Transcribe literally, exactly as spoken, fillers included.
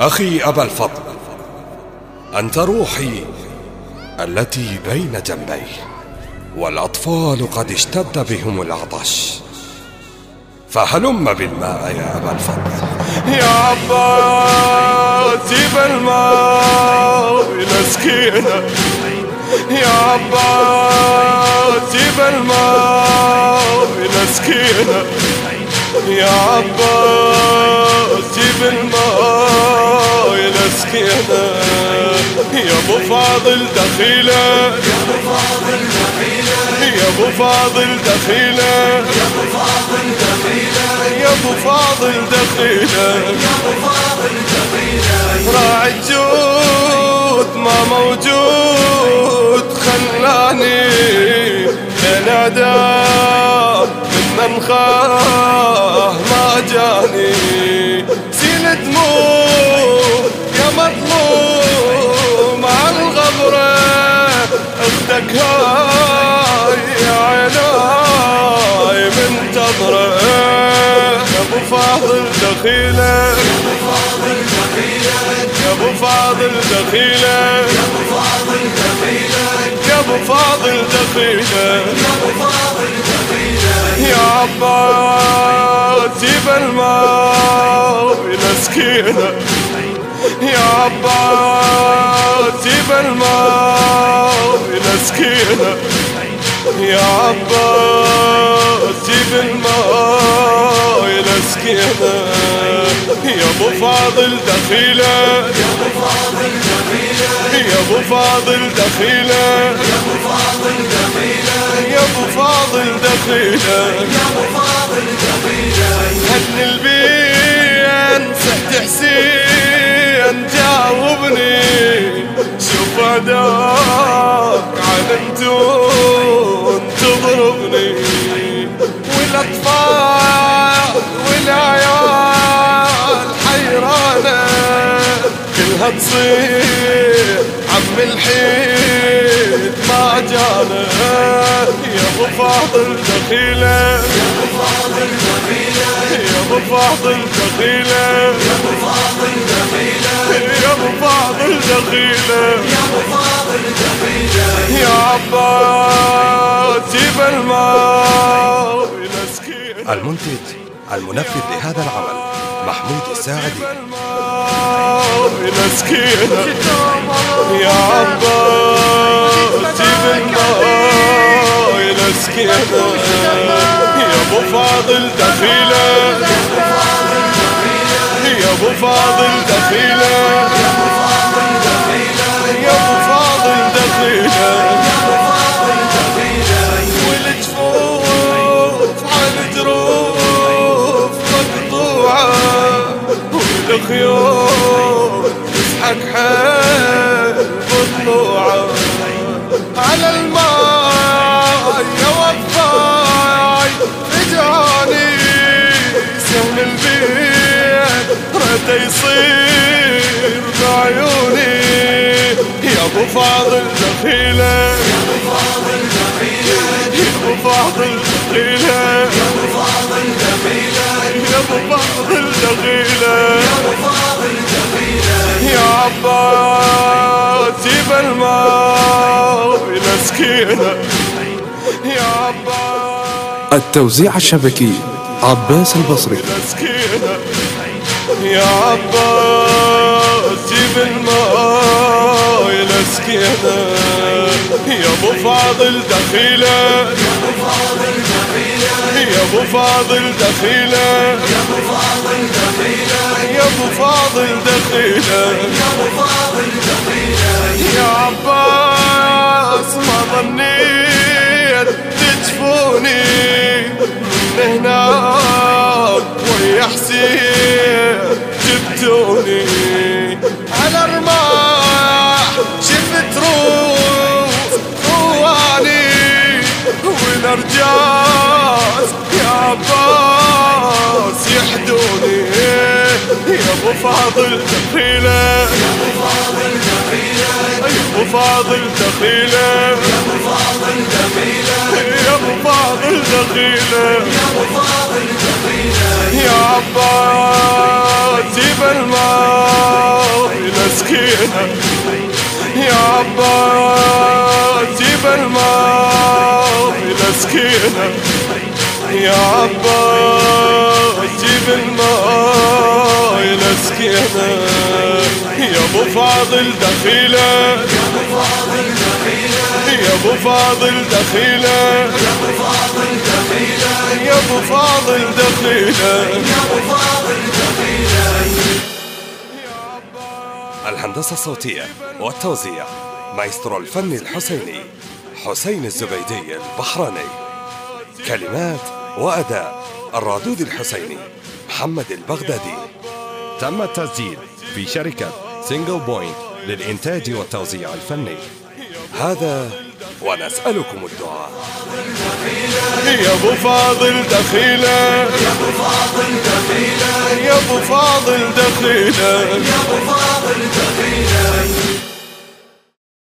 أخي أبا الفضل، أنت روحي التي بين جنبي، والأطفال قد اشتد بهم العطش، فهلم بالماء يا أبا الفضل. يا عباس جيب الماء نسقينا، يا عباس جيب الماء نسقينا، يا عباس جيب الماء نسقينا، يا ابو فاضل دخيله، يا ابو فاضل دخيله، يا ابو فاضل دخيله، يا ابو فاضل دخيله، يا ابو فاضل دخيله، يا ابو فاضل دخيله، راعي الجود ما موجود خلاني لنادى من منخاه ما جاني، سيل دموع يا مظلوم على الغبره، اختك هاي يا عيناي منتظره، يا ابو فاضل دخيله، يا ابو فاضل دخيله، يا ابو فاضل دخيله، يا ابو فاضل دخيله، يا ابو فاضل دخيله، يا ابو فاضل دخيله، يا عباس جيب الماء نسقينا، يا عباس جيب الماء نسقينا، يا عباس جيب الماء نسقينا، يا ابو فاضل دخيله، يا ابو فاضل دخيله، يا ابو فاضل دخيله، يا ابو فاضل دخيله، يا ابو فاضل دخيله، يا ابو فاضل دخيله، هن البين سحت حسين جاوبني، شوف هداك علمتون تضربني، والاطفال والعيال حيرانه كلها تصير عم الحيد ما جانا، يا ابو فاضل دخيله، يا ابو فاضل دخيله، يا ابو فاضل دخيله، يا ابو فاضل دخيله، يا ابو فاضل دخيله، يا ابو فاضل دخيله، يا عباس جيب الماء نسقينا. المنتج المنفذ لهذا العمل محمود الساعدي. نسقينا يا عباس جيب الماء نسقينا، يا ابو فاضل دخيله، يا ابو فاضل دخيله، يا ابو فاضل دخيله، يا ابو فاضل دخيله، يا ابو فاضل دخيله، والجفوف على جروف مقطوعه، والخيول تسحق حيل مطلوعه، على الماء يا وفاي فجاني سهم البيت رد يصير بعيوني، يا ابو فاضل دخيله، يا ابو فاضل دخيله، يا ابو فاضل دخيله، يا ابو فاضل دخيله، يا ابو فاضل دخيله، يا ابو فاضل دخيله، يا عباس جيب الماء نسقينا، يا عباس. التوزيع الشبكي عباس البصري. نسقينا يا عباس جيب الماء نسقينا، يا ابو فاضل دخيله، يا ابو فاضل دخيله، يا ابو فاضل دخيله، يا ابو فاضل دخيله، يا ابو فاضل دخيله، يا ابو فاضل دخيله، يا عباس ما ظنيت تجفوني من هناك ويا حسين جبتوني، على رماح شفت روح رواني، والارجاس يا عباس يحدوني، يا ابو فاضل دخيله، يا ابو فاضل دخيله، يا ابو فاضل دخيله، يا ابو فاضل دخيله، يا ابو فاضل دخيله، يا ابو فاضل دخيله، يا عباس جيب الماء يا عباس جيب الماي لسكينة يا ابو فاضل دخيلة يا ابو فاضل دخيلة يا ابو فاضل دخيلة. الهندسة الصوتية والتوزيع مايسترو الفن الحسيني حسين الزبيدي البحراني. كلمات وأداء الرادود الحسيني محمد البغدادي. تم التسجيل في شركة سينجل بوينت للإنتاج والتوزيع الفني. هذا ونسألكم الدعاء. يا ابو فاضل دخيلة يا ابو فاضل دخيلة يا ابو فاضل دخيلة يا ابو فاضل دخيلة